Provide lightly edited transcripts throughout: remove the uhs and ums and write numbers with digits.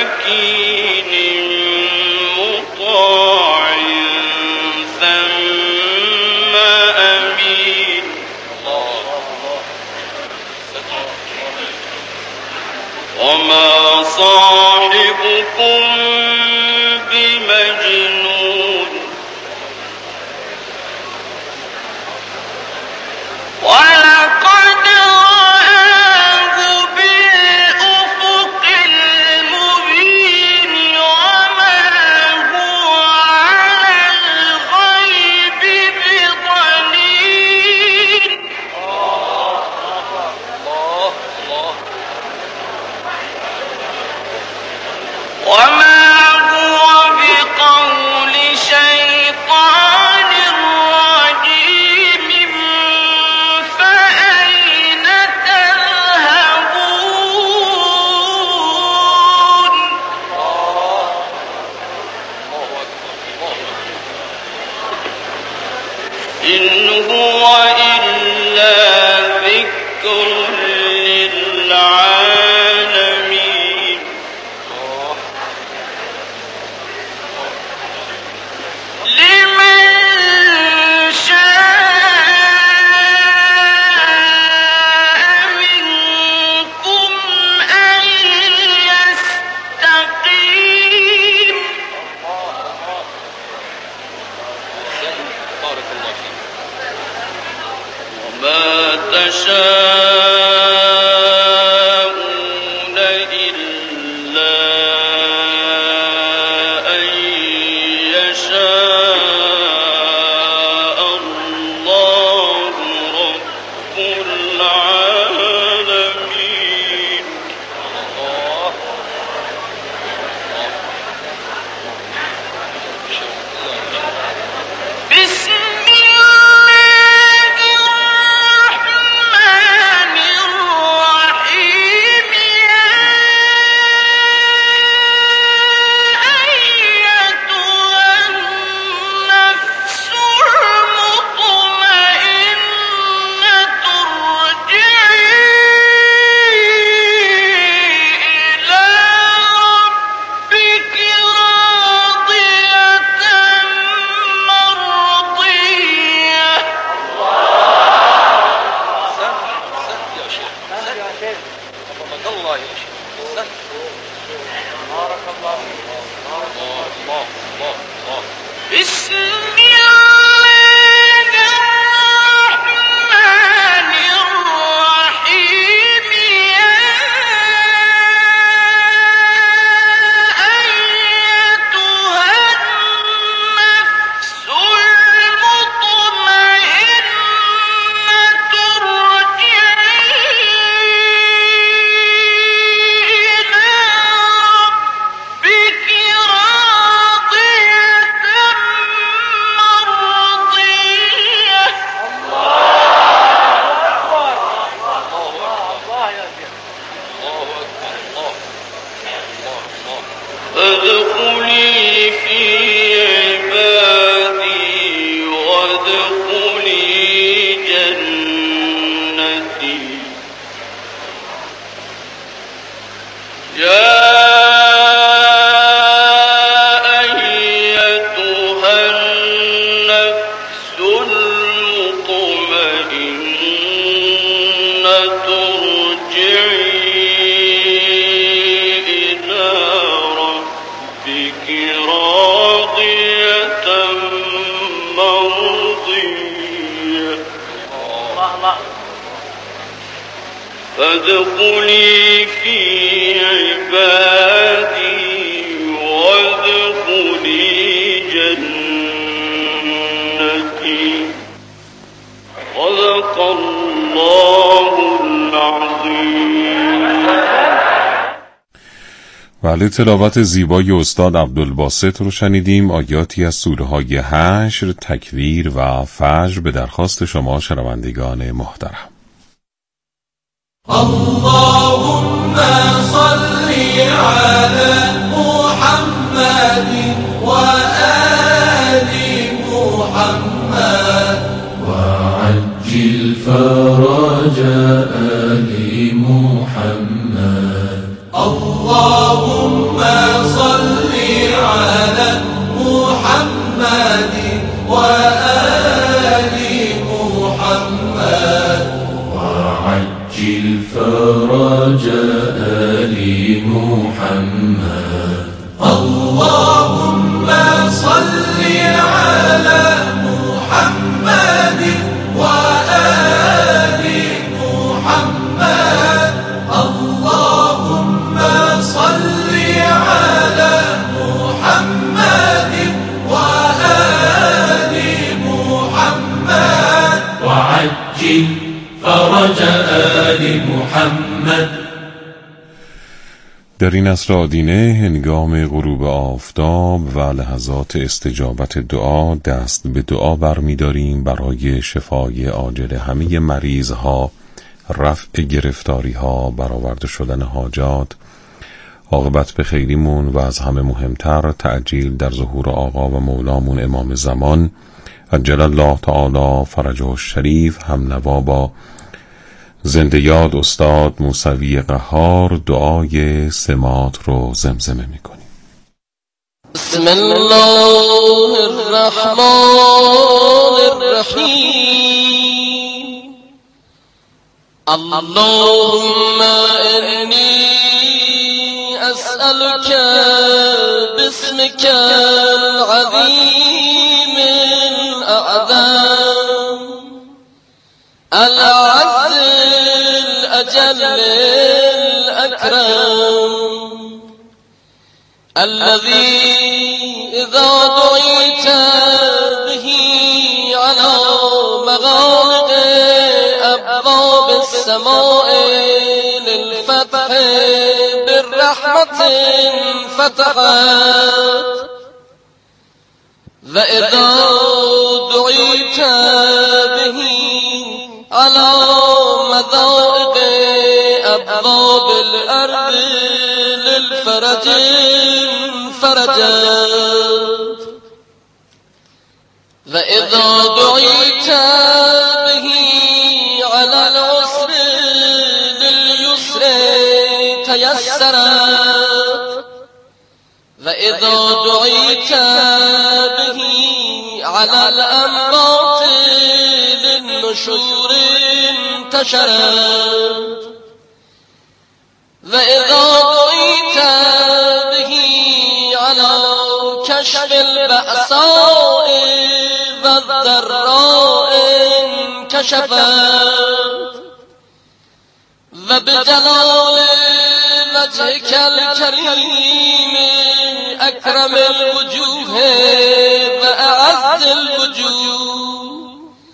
مكين مطاع ثم أمين. وما صاحبكم بمجنون ولقد رآه بالأفق المبين وما هو على الغيب بضنين. وما هو بقول شيطان رجيم فأين تذهبون. إن هو إلا ذكر للعالمين. لمن شاء منكم أن يستقيم. وما تشاءون إلا أن يشاء الله رب العالمين. بسم الله الرحمن الرحيم. يا أيتها النفس المطمئنة ارجعي إلى ربك راضية مرضية. بسم الله الرحمن الرحيم. يا أيتها النفس المطمئنة ارجعي إلى ربك راضية مرضية. فادخلي في عبادي وادخلي جنتي. يا أيتها النفس المطمئنة ارجعي إلى ربك راضية مرضية. فادخلي في عبادي وادخلي جنتي. صدق الله العظيم. بله، تلاوت زیبای استاد عبدالباسط رو شنیدیم. آیاتی از سوره های حشر، تکویر و فجر به درخواست شما شنوندگان محترم. اللهم صل على محمد وآل محمد وعجل فرج آل محمد. اللهم الفرج آل محمد. اللهم صل على محمد وآل محمد. اللهم صل على محمد وآل محمد وعجل فرج آل محمد. در این عصر آدینه هنگام غروب آفتاب و لحظات استجابت دعا دست به دعا برمی‌داریم برای شفای عاجل همه مریض‌ها، رفع گرفتاری‌ها، برآورده شدن حاجات، عاقبت به خیریمون و از همه مهمتر تعجیل در ظهور آقا و مولامون امام زمان عجل الله تعالی فرجه الشریف هم نوا با زنده یاد استاد موسوی قهار دعای سماط رو زمزمه میکنیم. بسم الله الرحمن الرحیم. اللهم انی اسألك باسمك العظیم الاعظم العز الأجل الأكرم الذي إذا دعيت به على مغالق أبواب السماء للفتح بالرحمة فتحت، وإذا دعيت به على مضائق أبواب الأرض للفرج فرجت، وإذا دعيت به على العسر لليسر تيسرت، وإذا دعيت به على الأنباط للنشور انتشرت، وإذا دعيت به على كشف البأساء والضراء انكشفت، وبجلال وجهك الكريم أكرم الوجوه وأعز الوجوه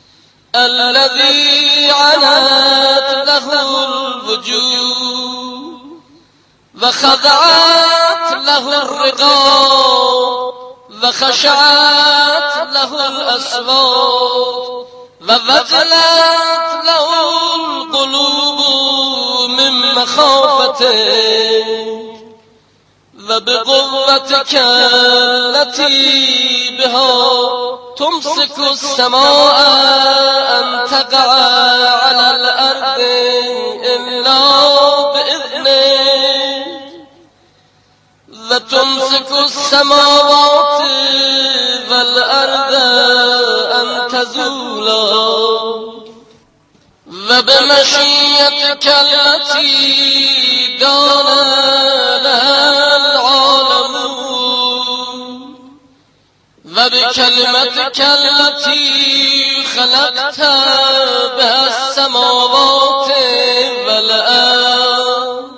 الذي عنت له الوجوه وخضعت له الرقاب وخشعت له الأصوات ووجلت له القلوب من مخافته، وبقوتك التي بها تمسك السماء أن تقع على الأرض إلا بإذنه، وتمسك السماوات والأرض أن تزولا، وبمشيئتك التي دان لها العالمون، وبكلمتك التي خلقت بها السماوات والأرض،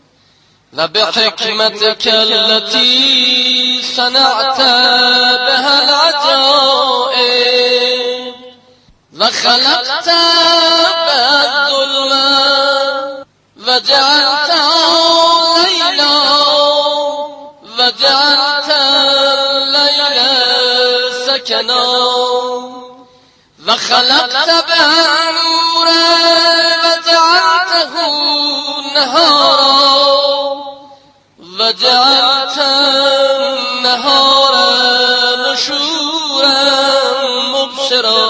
وبحكمتك التي صنعت بها العجائب، وخلقت بها الظلمات وجعلتها ليلا، وجعلت الليل سكنا، وخلقت بها نورا وجعلته نهارا، وجعلت النهار نشورا مبصرا،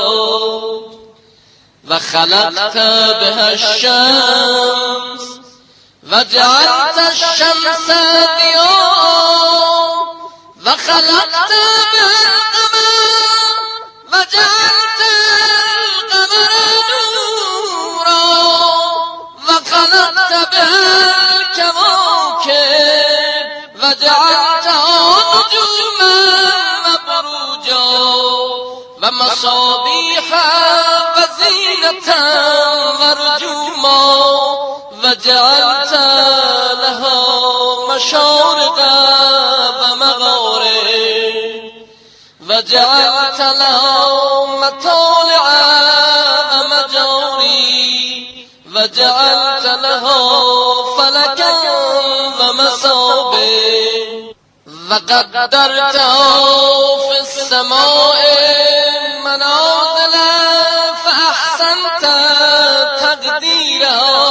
وخلقت بها الشمس وجعلت الشمس ضياء، وخلقت بها القمر وجعلت القمر نورا، خلقت بالكواكب وجعلتها نجوما وبروجا ومصابيح وزينة ورجوما وجعلت لها مشارق ومغارب وجعلت لها مطالع ومجاري وجعلت لها فلكا ومصابيح وقدرتها في السماء منازل فأحسنت تقديرها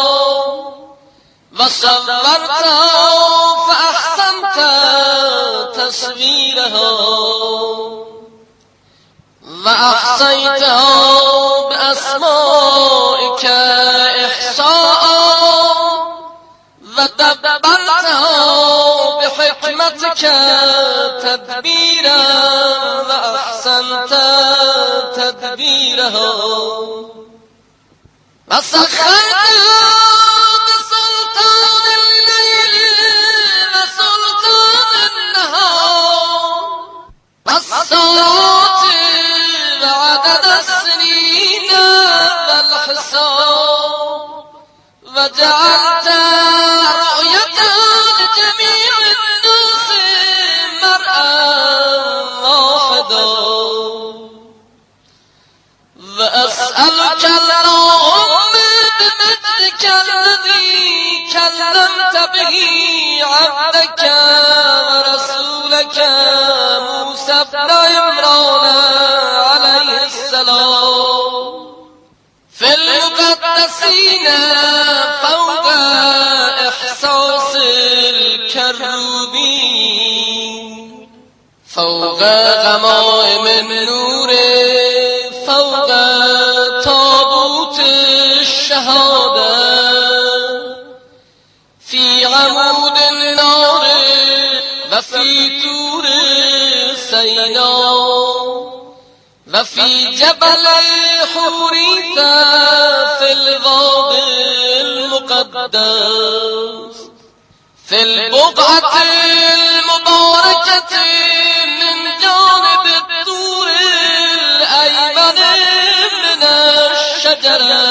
وصورتها فأحسنت تصويرها وأحصيتها بأسمائك إحصاء ودبرتها بحكمتك تدبيرا وأحسنت تدبيرها وسخرتها بسلطان الليل وسلطان النهار والصلاة وعدد السنين والحساب وجعلت رؤية لجميع الناس مرأى واحدا وأسألك اللهم بمجدك الذي كلمت به عبدك ورسولك موسى بن عمران عليه السلام في المقدسين فوق إحساس الكروبين فوق غمائم النور فوق تابوت الشهادة في عمود النار وفي طور سيناء وفي جبل حوريت في الغاب المقدس في البقعة المباركة من جانب الطور الأيمن من الشجرة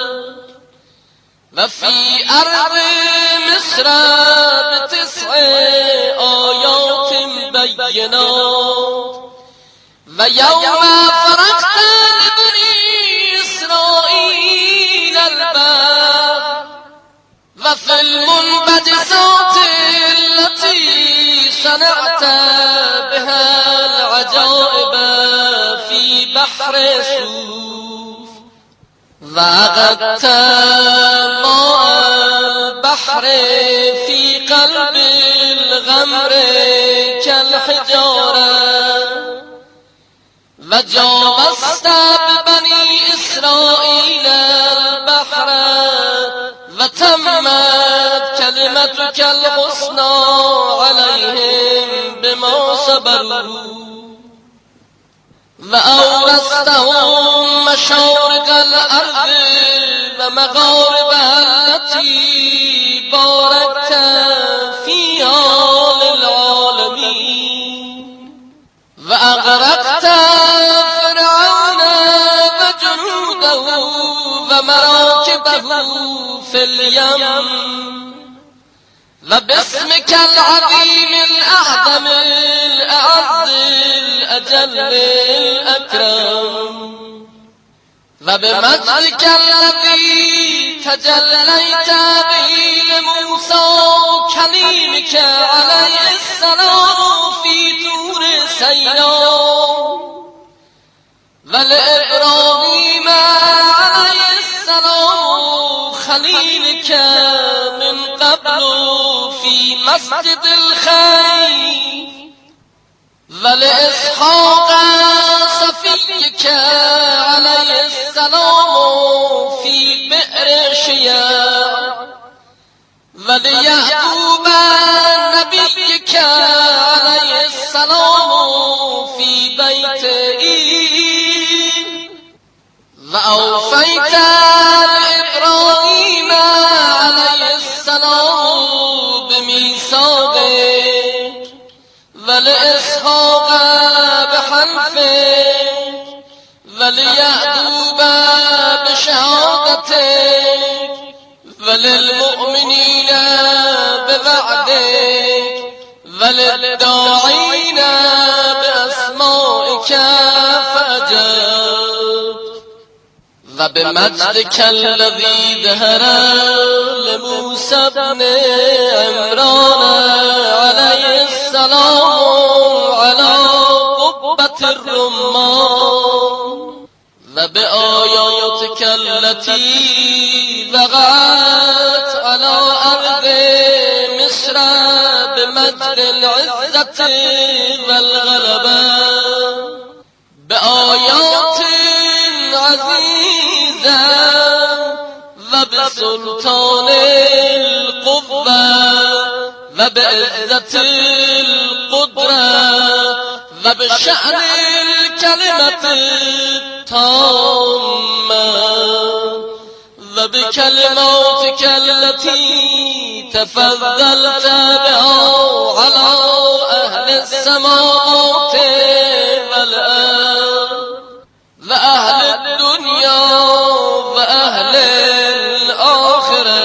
وفي أرض مصر ب9 آيات بينات ويوم فرقت لبني إسرائيل الباب وفي المنبجسات التي صنعت بها العجائب في بحر سوف وأغدت ماء البحر في قلب الغمر كالحجارة وجاوزت ببني إسرائيل البحر وتمت كلمتك الحسنى عليهم بما صبروا وأورثتهم مشارق الأرض ومغاربها التي باركت فيها للعالمين وأغرقت فرعون وجنوده ومراكبه في اليم وباسمك العظيم الأعظم الأعز الأجل الأكرم وبمجدك الذي تجليت به لموسى كليمك عليه السلام في طور سيناء ولإبراهيم عليه السلام خليلك من قبل في مسجد الخير ولإسحاق صفيك عليه السلام في بئر شياع وليعقوب نبيك عليه السلام في بيت إيل وأوفيت لإبراهيم شهادتك وللمؤمنين بوعدك وللداعين بأسمائك فأجب وبمجدك الذي ظهر لموسى بن عمران عليه السلام على قبة الرمان وبآياتك التي وقعت على أرض مصر بمجد العزة والغلبة بآيات عزيزة وبسلطان القوة وبعزة القدرة وبشأن الكلمة التامة وبكلماتك التي تفضلت بها على أهل السماوات والأرض وأهل الدنيا وأهل الآخرة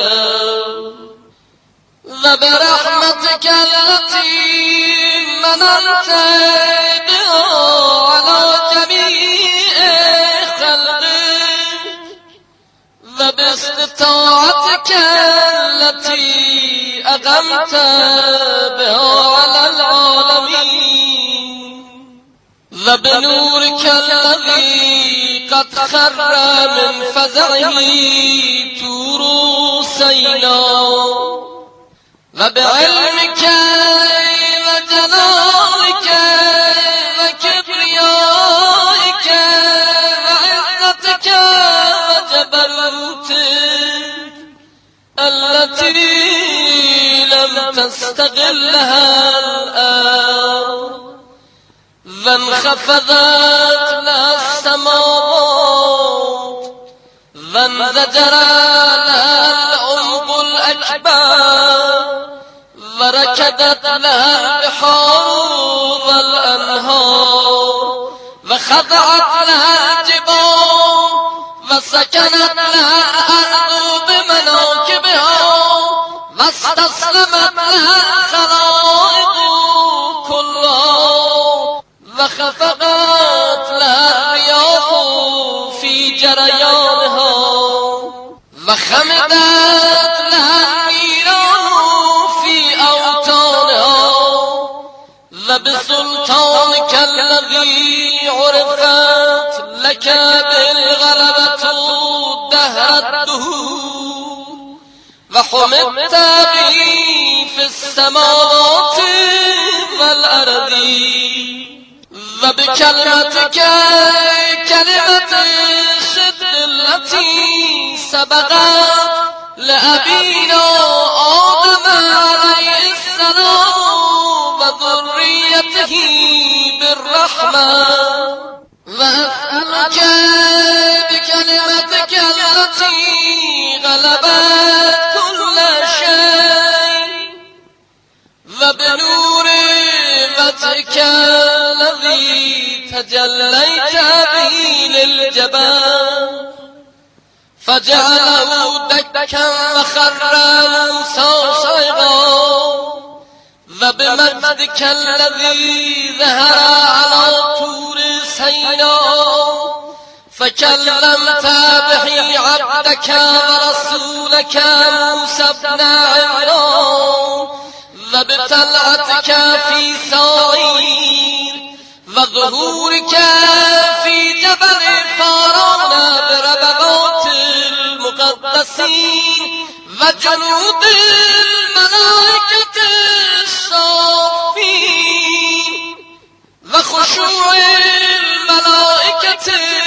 وبرحمتك التي مننت بها على جميع خلقك وباستطاعتك التي أقمت بها على العالمين وبنورك الذي قد خر من فزعه طور سيناء وبعلمك وجلالك وكبريائك وعزتك وجبروتك التي لم تستغلها الآن وانخفضت لها السماوات وانزجر لها العمق الأكبر وركدت لها البحار والأنهار وخضعت لها الجبال وسكنت لها الأرض بمناكبها واستسلمت لها الخلائق كلها وخفقت لها الرياح في جريانها وخمدت لها النيران في أوطانها وبسلطانك الذي عرفت لك بالغلبة دهر الدهور وحمدت به في السماوات والأرض وبكلمتك كلمة الصدق التي سبقت لأبينا آدم عليه السلام وذريته بالرحمة وأسألك بكلمتك التي غلبت كل شيء وبنور وجهك الذي تجليت به للجبال فجعله دكا وخر موسى صيغا وبمجدك الذي ظهر على طور سيناء فكلمت به عبدك ورسولك موسى بن عمران وبطلعتك في سعير وظهورك في جبل فاران بربوات المقدسين وجنود الملائكة الصافين وخشوع الملائكة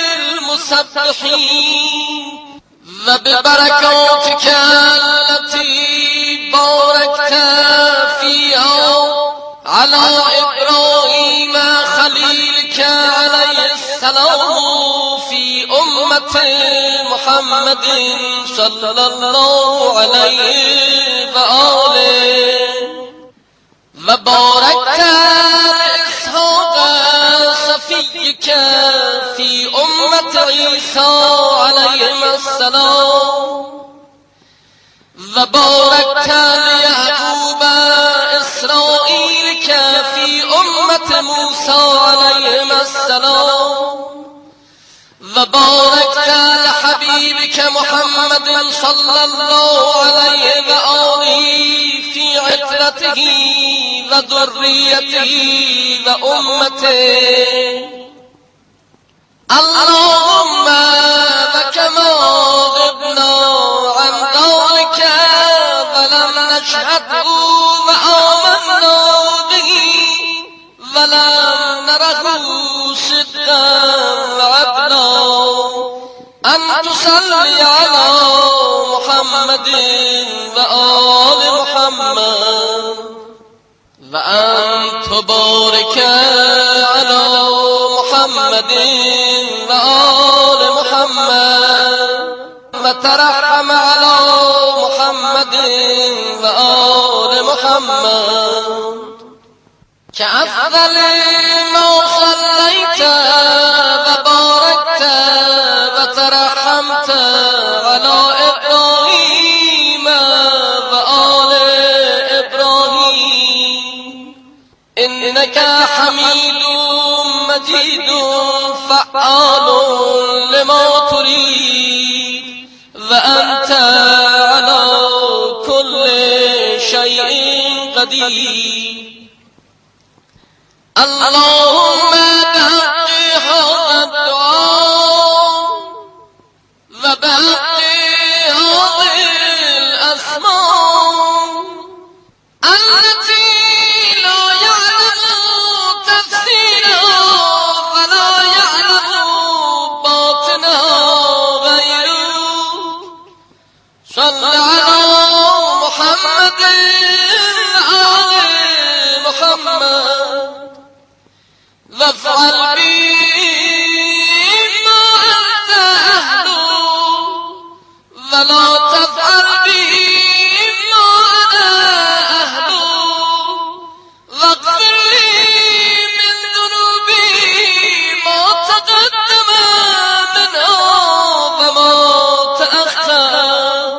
المسبحين وببركاتك التي باركت فيها على إبراهيم خليلك عليه السلام في أمة محمد صلى الله عليه وآله وباركت إسحاق صفيك في أمة عیسی علیهم السلام و بارکت لیعقوب اسرائیل که فی امت موسی علیهم السلام و بارکت لحبیبک محمد صلی الله علیه و آله فی عترته و ذریته و امته. اللهم و کما غبنا عن ذلك ولم نشهده و آمنا به ولم نره صدقا وعدنا ان تصلی علی محمد و آل محمد و ان تبارک علی محمد و آل محمد و ترحم علی محمد و آل محمد که افضل ما صلیت و بارکت و ترحمت علی ابراهیم و آل ابراهیم انک حمید مجید فعال لما تريد و انت على كل شيء قدير. اللهم بحق هذا الدعاء وبحق هذه الأسماء التي لا يعلم تفسيرها ولا يعلم باطنها غيره صل على محمد آل محمد وافعل بي ما أنت أهله ولا تفعل بي ما أنا أهله واغفر لي من ذنوبي ما تقدم منها وما تأخر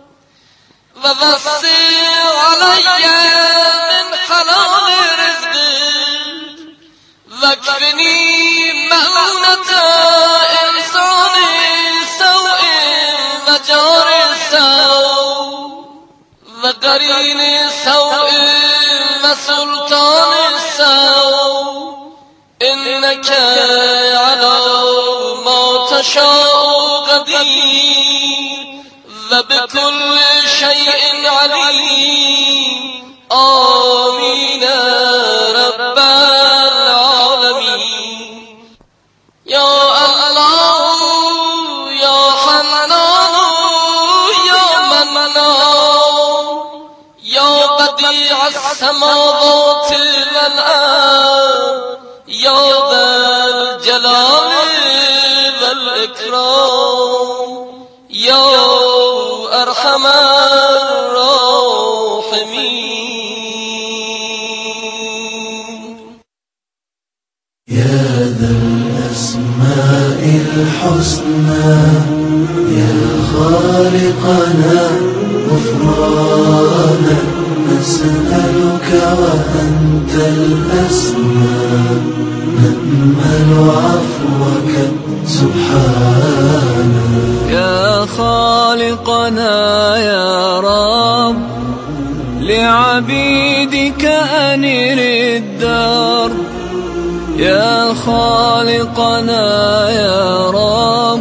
ووسع علي من حلال رزقك واكفني مؤونة إنسان سوء وجار سوء وقرين سوء وسلطان سوء إنك على ما تشاء قدير وبكل شيء عليم. آمين رب العالمين. يا الله يا حنان يا منان يا بديع السماوات والأرض يا ذا الجلال والإكرام يا أرحم الراحمين. يا ذا الأسماء الحسنى يا خالقنا غفرانا نسألك وأنت الأسماء نأمل عفوك سبحانك. يا خالقنا يا رب لعبيدك أنر الدار. يا خالقنا يا رب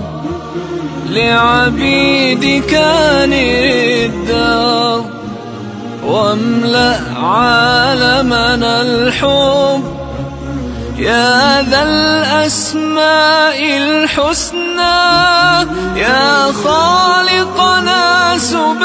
لعبيدك أنر الدار واملأ عالمنا الحب. يا ذا الأسماء الحسنى يا خالقنا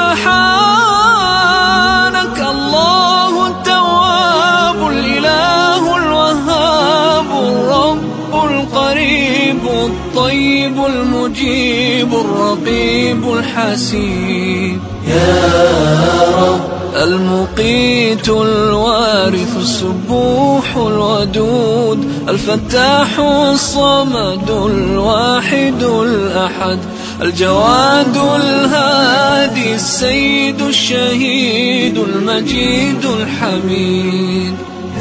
سبحانك. الله التواب الإله الوهاب الرب القريب الطيب المجيب الرقيب الحسيب. يا رب المقيت الوارث السبوح الودود الفتاح الصمد الواحد الأحد الجواد الهادي السيد الشهيد المجيد الحميد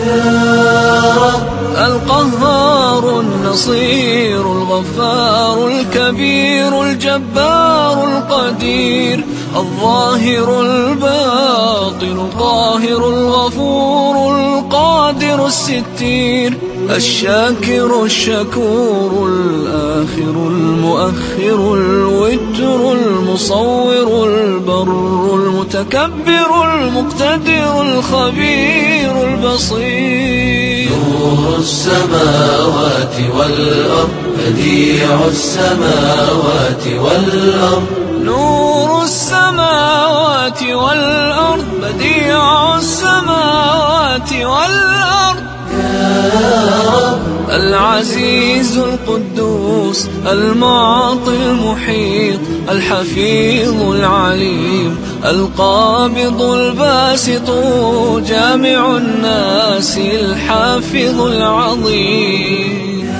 القهار النصير الغفار الكبير الجبار القدير الظاهر الباطن القاهر الغفور القادر الستير الشاكر الشكور الآخر المؤخر الوتر المصور البر المتكبر المقتدر الخبير البصير نور السماوات والأرض بديع السماوات والأرض نور السماوات والأرض بديع السماوات والأرض العزيز القدوس المعطي المحيط الحفيظ العليم القابض الباسط جامع الناس الحافظ العظيم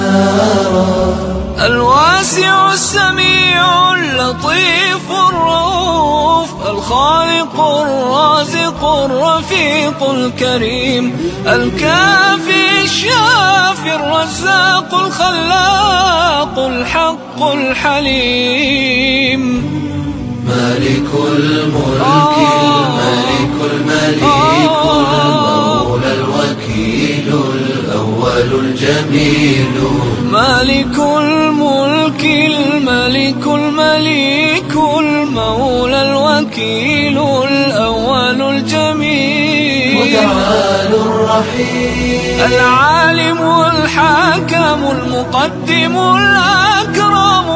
الواسع السميع اللطيف الرؤوف الخالق الرازق الرفيق الكريم الكافي الشافي الرزاق الخلاق الحق الحليم مالك الملك الملك المليك المولى الوكيل الأول الجميل مالك الملك الملك المليك المولى الوكيل الأول الجميل متعال الرحيم العالم الحاكم المقدم الأكرم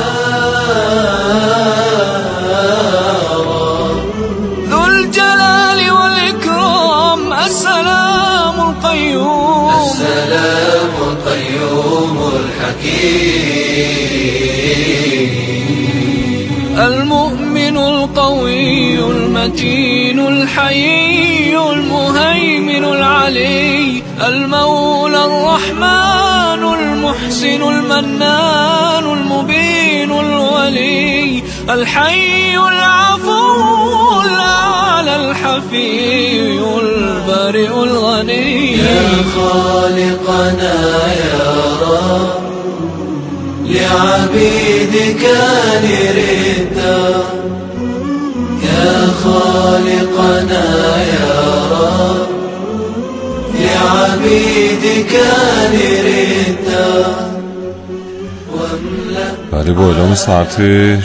ذو الجلال والإكرام السلام القيوم السلام القيوم الحكيم المؤمن القوي المتين الحيي المهيمن العلي المولى الرحمن المحسن المنان المبين الولي الحي العفو الأعلى الحفي البارئ الغني يا خالقنا يا رب لعبيدك نردا يا خالقنا يا رب لعبيدك نردا بله با اعلام ساعت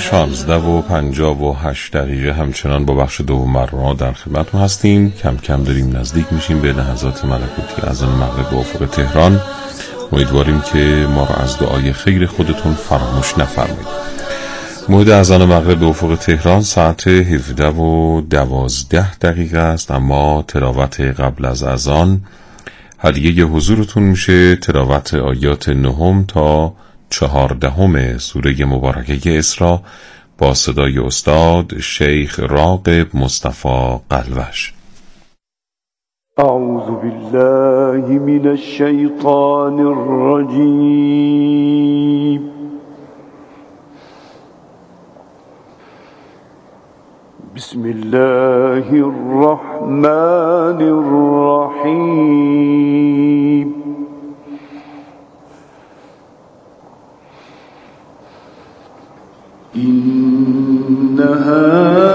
16:58 همچنان با بخش دوم برنامه در خدمتتون هستیم. کم کم داریم نزدیک میشیم به لحظات ملکوتی اذان مغرب به افق تهران. امیدواریم که ما را از دعای خیر خودتون فراموش نفرمایید. موعد اذان مغرب به افق تهران ساعت 17:12 است، اما تلاوت قبل از اذان هدیه حضورتون میشه تلاوت آیات 9 تا 14 سوره مبارکه اسراء با صدای استاد شیخ راغب مصطفی قلوش. أعوذ بالله من الشيطان الرجيم. بسم الله الرحمن الرحيم. إن هذا